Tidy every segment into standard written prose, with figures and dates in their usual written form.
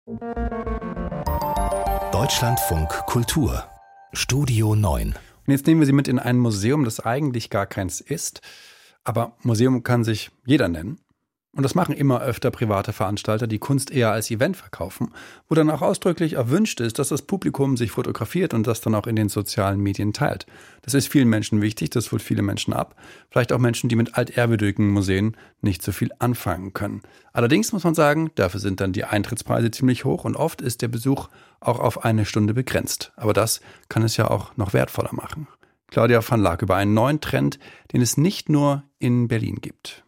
Deutschlandfunk Kultur Studio 9. Und jetzt nehmen wir Sie mit in ein Museum, das eigentlich gar keins ist. Aber Museum kann sich jeder nennen. Und das machen immer öfter private Veranstalter, die Kunst eher als Event verkaufen, wo dann auch ausdrücklich erwünscht ist, dass das Publikum sich fotografiert und das dann auch in den sozialen Medien teilt. Das ist vielen Menschen wichtig, das holt viele Menschen ab. Vielleicht auch Menschen, die mit altehrwürdigen Museen nicht so viel anfangen können. Allerdings muss man sagen, dafür sind dann die Eintrittspreise ziemlich hoch und oft ist der Besuch auch auf 1 Stunde begrenzt. Aber das kann es ja auch noch wertvoller machen. Claudia van Laak über einen neuen Trend, den es nicht nur in Berlin gibt.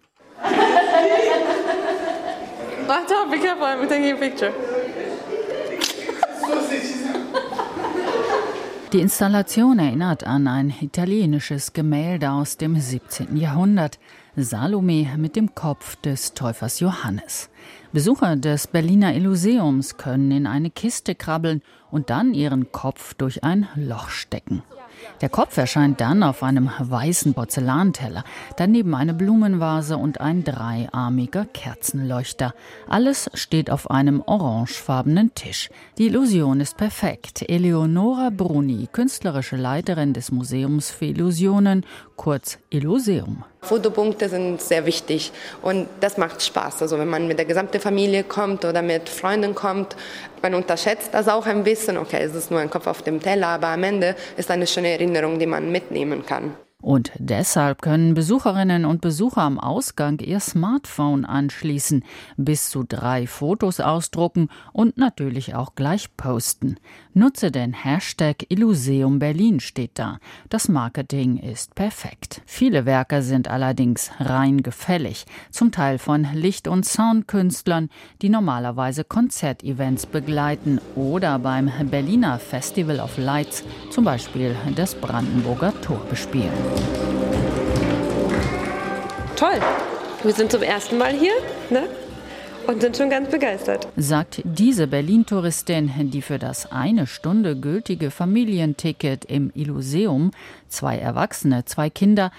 Be careful, I'm taking a picture. Die Installation erinnert an ein italienisches Gemälde aus dem 17. Jahrhundert. Salome mit dem Kopf des Täufers Johannes. Besucher des Berliner Illuseums können in eine Kiste krabbeln und dann ihren Kopf durch ein Loch stecken. Der Kopf erscheint dann auf einem weißen Porzellanteller, daneben eine Blumenvase und ein dreiarmiger Kerzenleuchter. Alles steht auf einem orangefarbenen Tisch. Die Illusion ist perfekt. Eleonora Bruni, künstlerische Leiterin des Museums für Illusionen, kurz Illuseum. Fotopunkte sind sehr wichtig und das macht Spaß. Also wenn man mit der gesamten Familie kommt oder mit Freunden kommt, man unterschätzt das auch ein bisschen. Okay, es ist nur ein Kopf auf dem Teller, aber am Ende ist eine schöne Erinnerung, die man mitnehmen kann. Und deshalb können Besucherinnen und Besucher am Ausgang ihr Smartphone anschließen, bis zu 3 Fotos ausdrucken und natürlich auch gleich posten. Nutze den Hashtag Illuseum Berlin steht da. Das Marketing ist perfekt. Viele Werke sind allerdings rein gefällig, zum Teil von Licht- und Soundkünstlern, die normalerweise Konzertevents begleiten oder beim Berliner Festival of Lights, zum Beispiel das Brandenburger Tor, bespielen. Toll, wir sind zum ersten Mal hier, ne? Und sind schon ganz begeistert. Sagt diese Berlin-Touristin, die für das 1 Stunde gültige Familienticket im Illuseum 2 Erwachsene, 2 Kinder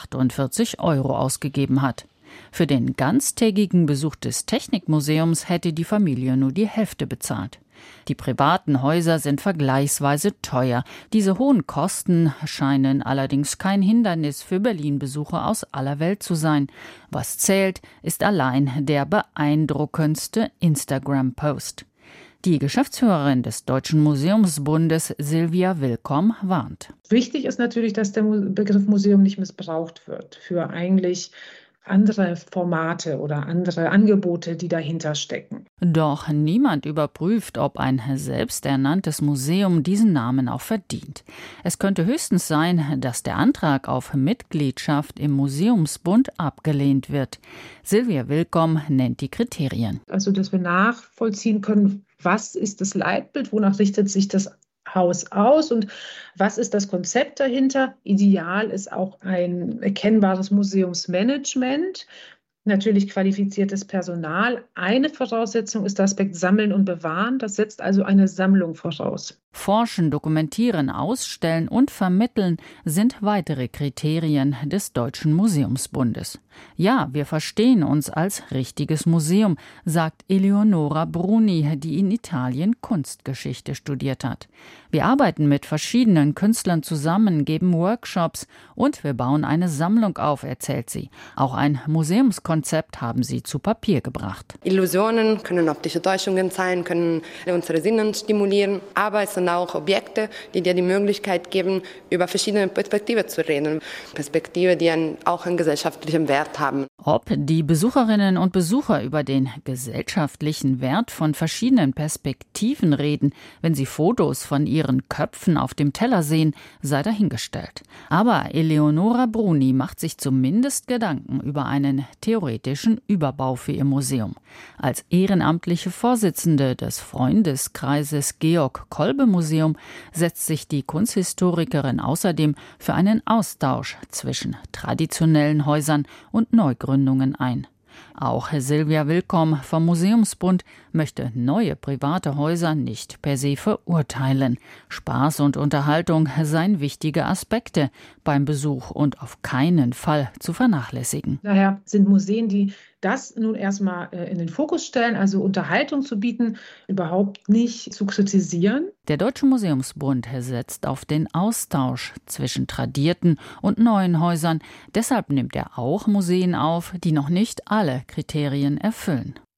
48 € ausgegeben hat. Für den ganztägigen Besuch des Technikmuseums hätte die Familie nur die Hälfte bezahlt. Die privaten Häuser sind vergleichsweise teuer. Diese hohen Kosten scheinen allerdings kein Hindernis für Berlin-Besucher aus aller Welt zu sein. Was zählt, ist allein der beeindruckendste Instagram-Post. Die Geschäftsführerin des Deutschen Museumsbundes, Silvia Willkomm, warnt. Wichtig ist natürlich, dass der Begriff Museum nicht missbraucht wird für eigentlich andere Formate oder andere Angebote, die dahinter stecken. Doch niemand überprüft, ob ein selbsternanntes Museum diesen Namen auch verdient. Es könnte höchstens sein, dass der Antrag auf Mitgliedschaft im Museumsbund abgelehnt wird. Silvia Willkomm nennt die Kriterien. Also, dass wir nachvollziehen können, was ist das Leitbild, wonach richtet sich das Haus aus und was ist das Konzept dahinter? Ideal ist auch ein erkennbares Museumsmanagement, natürlich qualifiziertes Personal. Eine Voraussetzung ist der Aspekt Sammeln und Bewahren. Das setzt also eine Sammlung voraus. Forschen, dokumentieren, ausstellen und vermitteln sind weitere Kriterien des Deutschen Museumsbundes. Ja, wir verstehen uns als richtiges Museum, sagt Eleonora Bruni, die in Italien Kunstgeschichte studiert hat. Wir arbeiten mit verschiedenen Künstlern zusammen, geben Workshops und wir bauen eine Sammlung auf, erzählt sie. Auch ein Museumskonzept haben sie zu Papier gebracht. Illusionen können optische Täuschungen sein, können unsere Sinne stimulieren, aber es sind auch Objekte, die dir die Möglichkeit geben, über verschiedene Perspektiven zu reden. Perspektiven, die auch einen gesellschaftlichen Wert haben. Ob die Besucherinnen und Besucher über den gesellschaftlichen Wert von verschiedenen Perspektiven reden, wenn sie Fotos von ihren Köpfen auf dem Teller sehen, sei dahingestellt. Aber Eleonora Bruni macht sich zumindest Gedanken über einen theoretischen Überbau für ihr Museum. Als ehrenamtliche Vorsitzende des Freundeskreises Georg-Kolbe-Museum setzt sich die Kunsthistorikerin außerdem für einen Austausch zwischen traditionellen Häusern und Neugründungen ein. Auch Silvia Willkomm vom Museumsbund möchte neue private Häuser nicht per se verurteilen. Spaß und Unterhaltung seien wichtige Aspekte beim Besuch und auf keinen Fall zu vernachlässigen. Daher sind Museen, die das nun erstmal in den Fokus stellen, also Unterhaltung zu bieten, überhaupt nicht zu kritisieren. Der Deutsche Museumsbund setzt auf den Austausch zwischen tradierten und neuen Häusern. Deshalb nimmt er auch Museen auf, die noch nicht alle Kriterien erfüllen.